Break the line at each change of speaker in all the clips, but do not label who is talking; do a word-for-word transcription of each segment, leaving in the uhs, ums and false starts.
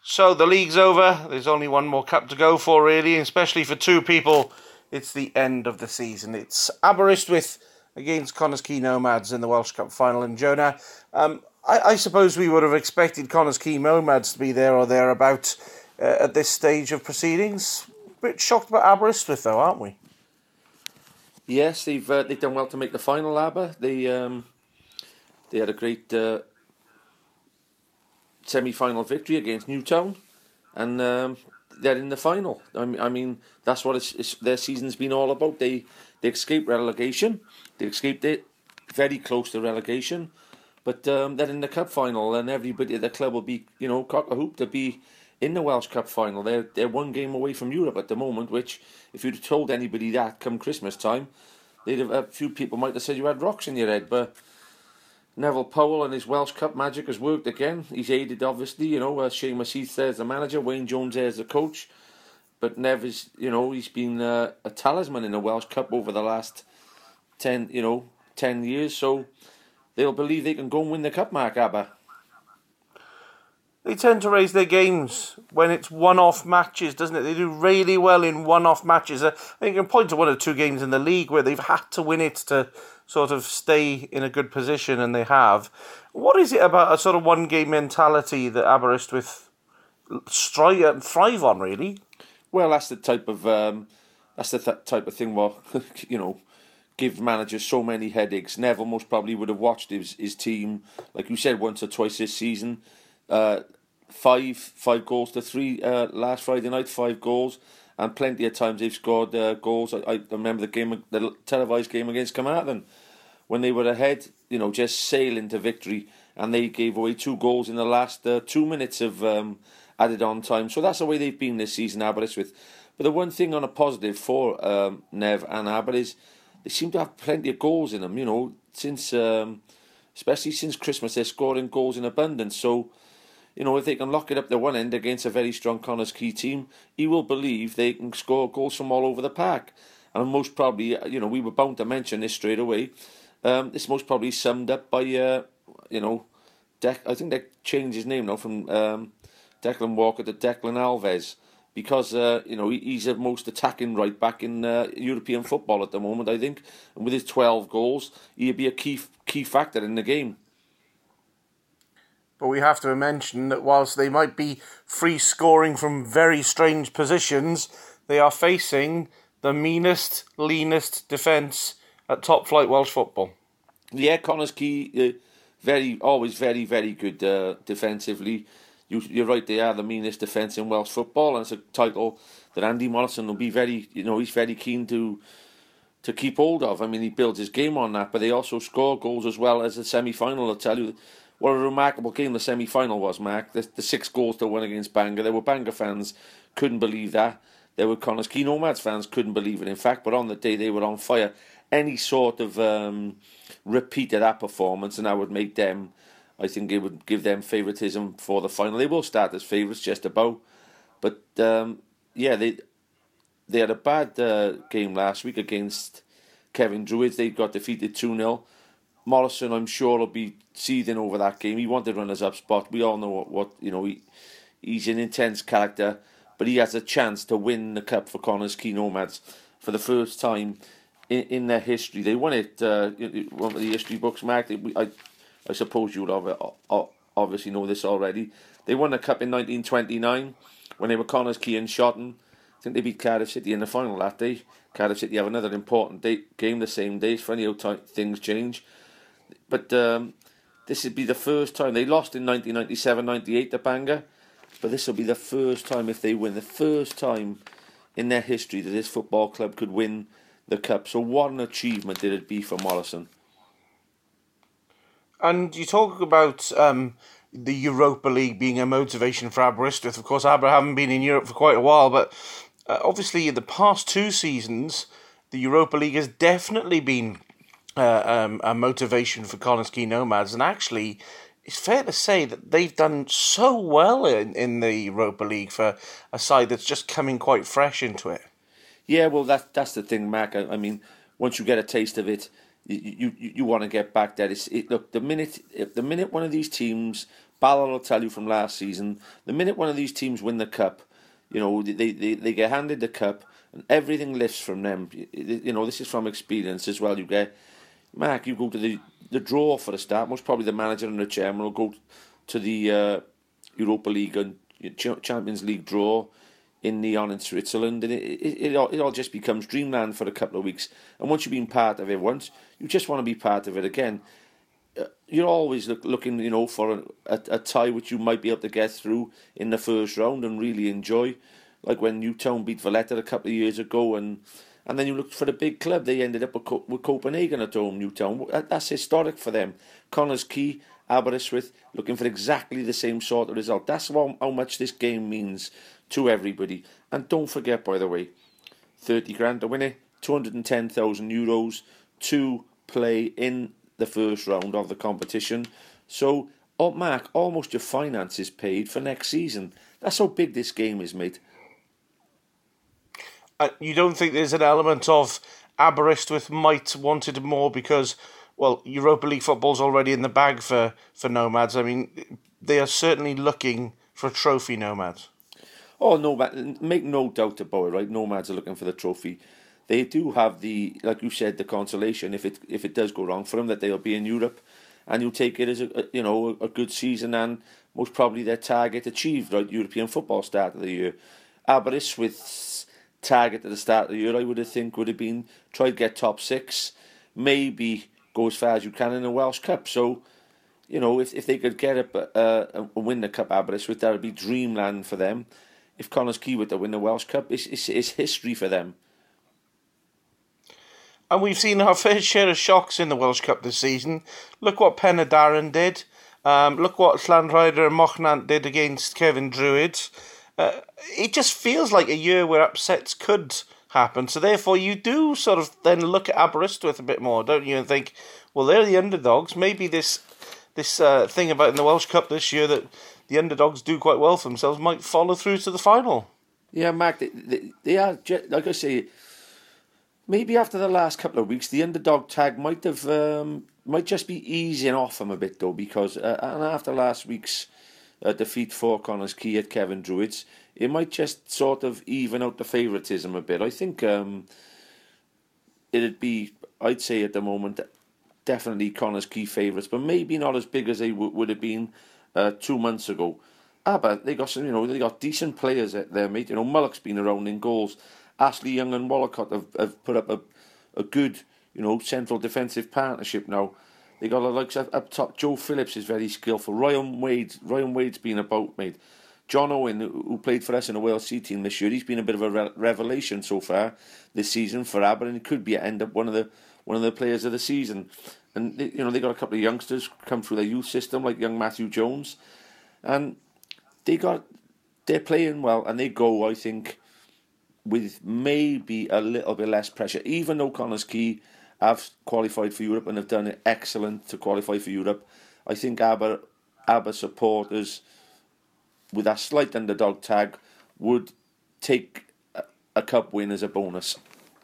So the league's over. There's only one more cup to go for, really, and especially for two people. It's the end of the season. It's Aberystwyth against Connah's Quay Nomads in the Welsh Cup final. And Jonah, um, I, I suppose we would have expected Connah's Quay Nomads to be there or thereabout uh, at this stage of proceedings. A bit shocked about Aberystwyth, though, aren't we?
Yes, they've uh, they've done well to make the final. Aber they um, they had a great uh, semi-final victory against Newtown, and um, they're in the final. I mean, I mean that's what it's, it's, their season's been all about. They they escaped relegation. They escaped it very close to relegation, but um, they're in the cup final, and everybody at the club will be, you know, cock a hoop to be in the Welsh Cup final. They're they're one game away from Europe at the moment. Which, if you'd have told anybody that come Christmas time, they'd have, a few people might have said you had rocks in your head. But Neville Powell and his Welsh Cup magic has worked again. He's aided, obviously, you know, uh, Seamus Heath there's the manager, Wayne Jones there's the coach. But Nev is, you know, he's been uh, a talisman in the Welsh Cup over the last ten, you know, ten years. So they'll believe they can go and win the cup, Mark Aber.
They tend to raise their games when it's one-off matches, doesn't it? They do really well in one-off matches. I think you can point to one or two games in the league where they've had to win it to sort of stay in a good position, and they have. What is it about a sort of one-game mentality that Aberystwyth stri- thrive on, really?
Well, that's the type of um, that's the th- type of thing where you know, give managers so many headaches. Neville most probably would have watched his his team, like you said, once or twice this season. Uh, five five goals to three uh, last Friday night, five goals, and plenty of times they've scored uh, goals. I, I remember the game, the televised game against Carmarthen, when they were ahead, you know, just sailing to victory, and they gave away two goals in the last uh, two minutes of um, added on time. So that's the way they've been this season, Aberystwyth. But the one thing on a positive for um, Nev and Aber is they seem to have plenty of goals in them. You know, since um, especially since Christmas, they're scoring goals in abundance. So, you know, if they can lock it up the one end against a very strong Connah's Quay team, he will believe they can score goals from all over the park. And most probably, you know, we were bound to mention this straight away. Um, this most probably summed up by, uh, you know, De- I think they changed his name now from um, Declan Walker to Declan Alves, because, uh, you know, he, he's the most attacking right back in uh, European football at the moment, I think. And with his twelve goals, he'd be a key key factor in the game.
But we have to mention that whilst they might be free scoring from very strange positions, they are facing the meanest, leanest defence at top flight Welsh football.
Yeah, Connah's Quay, uh, very, always very, very good uh, defensively. You, you're right, they are the meanest defence in Welsh football, and it's a title that Andy Morrison will be very, you know, he's very keen to to keep hold of. I mean, he builds his game on that, but they also score goals as well as the semi-final. I'll tell you what a remarkable game the semi-final was, Mark. The, the six goals to one against Bangor. There were Bangor fans couldn't believe that. There were Connah's Quay Nomads fans couldn't believe it, in fact, but on the day they were on fire. Any sort of um, repeat of that performance, and I would make them, I think it would give them favouritism for the final. They will start as favourites just about, but um, yeah, they they had a bad uh, game last week against Kevin Druids. They got defeated two nil. Morrison, I'm sure, will be seething over that game. He wanted runners-up spot. We all know what, what you know. He, he's an intense character, but he has a chance to win the cup for Connah's Quay Nomads for the first time in, in their history. They won it. Uh, one of the history books, Mark. They, I, I suppose you would obviously know this already. They won the cup in nineteen twenty-nine when they were Connah's Quay and Shotton. I think they beat Cardiff City in the final that day. Cardiff City have another important day, game the same day. It's funny how time, things change. But um, this would be the first time. They lost in nineteen ninety-seven ninety-eight to Bangor. But this will be the first time, if they win, the first time in their history that this football club could win the cup. So what an achievement did it be for Morrison.
And you talk about um, the Europa League being a motivation for Aberystwyth. Of course, Aber haven't been in Europe for quite a while, but uh, obviously in the past two seasons, the Europa League has definitely been uh, um, a motivation for Connah's Quay Nomads. And actually, it's fair to say that they've done so well in, in the Europa League for a side that's just coming quite fresh into it.
Yeah, well, that, that's the thing, Mac. I, I mean, once you get a taste of it, you you, you want to get back there. It's, it, look, the minute the minute one of these teams Ballard will tell you from last season, the minute one of these teams win the cup, you know, they, they, they get handed the cup and everything lifts from them. You know, this is from experience as well. You get, Mark, you go to the, the draw for a start. Most probably the manager and the chairman will go to the uh, Europa League and Champions League draw in Lyon in Switzerland, and it, it, it, all, it all just becomes dreamland for a couple of weeks. And once you've been part of it once, you just want to be part of it again. Uh, you're always look, looking, you know, for a, a, a tie which you might be able to get through in the first round and really enjoy. Like when Newtown beat Valletta a couple of years ago, and and then you looked for the big club. They ended up with, Co- with Copenhagen at home, Newtown. That's historic for them. Connors Quay, Aberystwyth, looking for exactly the same sort of result. That's how, how much this game means to everybody. And don't forget, by the way, thirty grand to win it, two hundred ten thousand euros to play in the first round of the competition. So, oh, Mark, almost your finances paid for next season. That's how big this game is, mate.
Uh, you don't think there's an element of Aberystwyth might wanted more because, well, Europa League football's already in the bag for, for Nomads. I mean, they are certainly looking for a trophy, Nomads.
Oh, no, make no doubt about it, right? Nomads are looking for the trophy. They do have the, like you said, the consolation if it if it does go wrong for them that they'll be in Europe, and you take it as a, you know, a good season and most probably their target achieved, right? European football start of the year. Aberystwyth's target at the start of the year, I would have think would have been try to get top six, maybe go as far as you can in the Welsh Cup. So, you know, if if they could get it uh, and win the Cup, Aberystwyth, that would be dreamland for them. If Connors Quay were to win the Welsh Cup, it's, it's, it's history for them.
And we've seen our fair share of shocks in the Welsh Cup this season. Look what Penydarren did. Um, look what Llanrhaeadr and Mochnant did against Cefn Druids. Uh, it just feels like a year where upsets could happen. So therefore you do sort of then look at Aberystwyth a bit more, don't you? And think, well, they're the underdogs. Maybe this this uh, thing about in the Welsh Cup this year that the underdogs do quite well for themselves might follow through to the final.
Yeah, Mark, they, they, they are, like I say, maybe after the last couple of weeks, the underdog tag might have um, might just be easing off them a bit, though, because uh, and after last week's uh, defeat for Connors Quay at Cefn Druids, it might just sort of even out the favouritism a bit. I think um, it'd be, I'd say at the moment, definitely Connors Quay favourites, but maybe not as big as they w- would have been uh, two months ago. Ah, but they got some, you know, they got decent players there, mate. You know, Mullock's been around in goals. Ashley Young and Wallacott have, have put up a, a good, you know, central defensive partnership now. They got a like up, up top. Joe Phillips is very skillful. Ryan Wade, Ryan Wade's been about, mate. John Owen, who played for us in the Wales C team this year, he's been a bit of a re- revelation so far this season for Aber, and he could be end up one of the one of the players of the season. And they, you know, they got a couple of youngsters come through their youth system, like young Matthew Jones, and they got they're playing well, and they go, I think, with maybe a little bit less pressure, even though Connors Quay have qualified for Europe and have done it excellent to qualify for Europe. I think Aber, Aber supporters, with that slight underdog tag, would take a, a cup win as a bonus.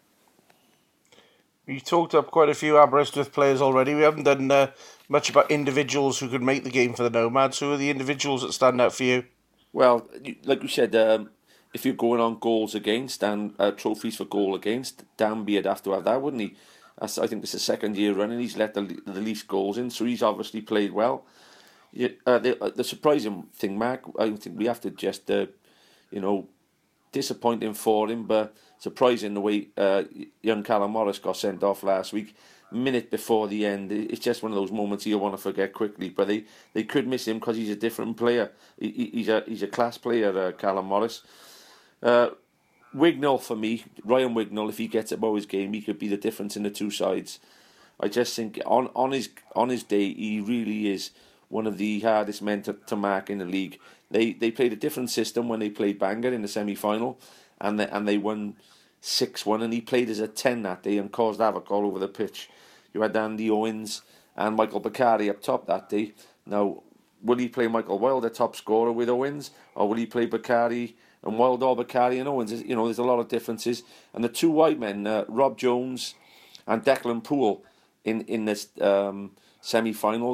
You talked up quite a few Aberystwyth players already. We haven't done uh, much about individuals who could make the game for the Nomads. Who are the individuals that stand out for you?
Well, like you said, um, if you're going on goals against and uh, trophies for goal against, Danby would have to have that, wouldn't he? That's, I think this is the second year running. He's let the, the least goals in, so he's obviously played well. Yeah, uh, the, uh, the surprising thing, Mark, I think we have to just, uh, you know, disappointing for him, but surprising the way uh, young Callum Morris got sent off last week, minute before the end. It's just one of those moments you want to forget quickly, but they, they could miss him because he's a different player. He, he's a he's a class player, uh, Callum Morris. Uh, Wignall for me, Ryan Wignall, if he gets about his game, he could be the difference in the two sides. I just think on on his on his day, he really is one of the hardest men to, to mark in the league. They they played a different system when they played Bangor in the semi-final, and they, and they won six one, and he played as a ten that day and caused havoc all over the pitch. You had Andy Owens and Michael Bakari up top that day. Now, will he play Michael Wilde, the top scorer, with Owens, or will he play Bakari and Wilde, or Bakari and Owens? You know, there's a lot of differences. And the two white men, uh, Rob Jones and Declan Poole, in in this um, semi-finals,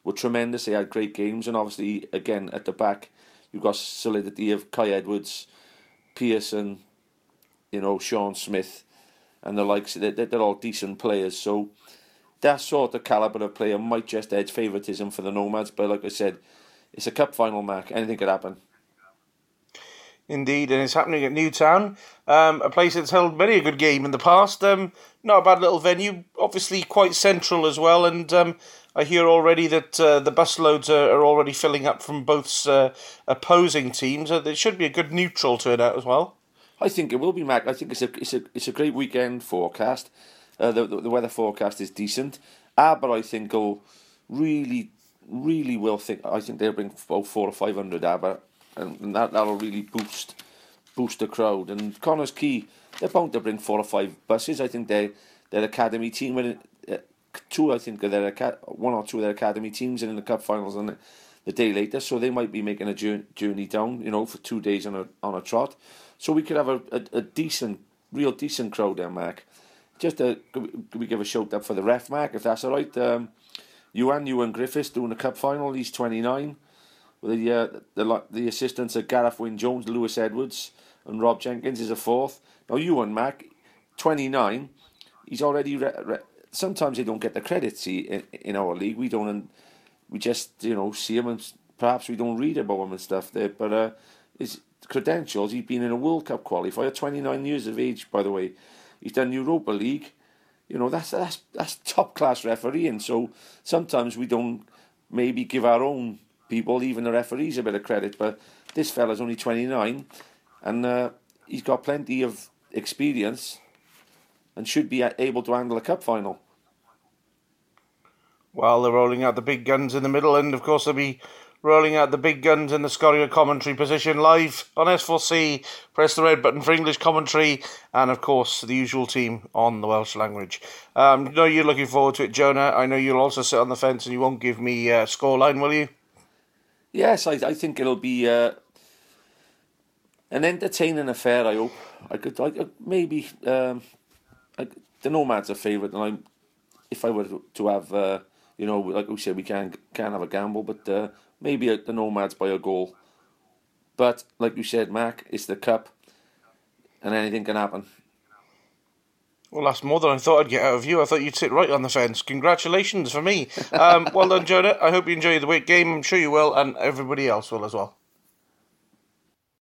were tremendous. They had great games, and obviously, again, at the back, you've got solidity of Kai Edwards, Pearson, you know, Sean Smith, and the likes. They're, they're all decent players, so that sort of calibre of player might just edge favouritism for the Nomads, but like I said, it's a cup final, Mark. Anything could happen.
Indeed, and it's happening at Newtown, um, a place that's held many a good game in the past. Um, not a bad little venue, obviously quite central as well, and um, I hear already that uh, the busloads are, are already filling up from both uh, opposing teams. So there should be a good neutral turnout as well.
I think it will be, Mac. I think it's a it's a it's a great weekend forecast. Uh, the, the the weather forecast is decent. Aber I think will really really will think. I think they'll bring about four or five hundred Aber. And that, that'll really boost boost the crowd. And Connors Quay, they're bound to bring four or five buses. I think they, their academy team, when uh, two, I think, of their, one or two of their academy teams in the cup finals on the, the day later. So they might be making a journey down, you know, for two days on a on a trot. So we could have a, a, a decent, real decent crowd there, Mark. Just uh, could we give a shout out for the ref, Mark, if that's all right? Um, Ewan, Ewan Griffiths doing the cup final. He's twenty-nine. The, uh, the the assistants are Gareth Wynne-Jones, Lewis Edwards, and Rob Jenkins is a fourth. Now, Ewan Mac, twenty-nine, he's already. Re- re- sometimes they don't get the credit. See, in, in our league, we don't. We just you know see him, and perhaps we don't read about him and stuff there. But uh, his credentials, he's been in a World Cup qualifier, twenty-nine years of age, by the way. He's done Europa League. You know that's that's that's top class refereeing. So sometimes we don't maybe give our own people, even the referees, a bit of credit, but this fella's only twenty-nine, and uh, he's got plenty of experience and should be able to handle a cup final.
Well, they're rolling out the big guns in the middle, and of course they'll be rolling out the big guns in the Scoria commentary position live on S four C. Press the red button for English commentary, and of course the usual team on the Welsh language. Um, I know you're looking forward to it, Jonah. I know you'll also sit on the fence and you won't give me a scoreline, will you?
Yes, I, I think it'll be uh, an entertaining affair. I hope. I could, I could maybe um, I, the Nomads are favourite, and I, if I were to have, uh, you know, like we said, we can can have a gamble, but uh, maybe a, the Nomads by a goal. But like you said, Mac, it's the cup, and anything can happen.
Well, that's more than I thought I'd get out of you. I thought you'd sit right on the fence. Congratulations for me. Um, well done, Jonah. I hope you enjoy the week game. I'm sure you will, and everybody else will as well.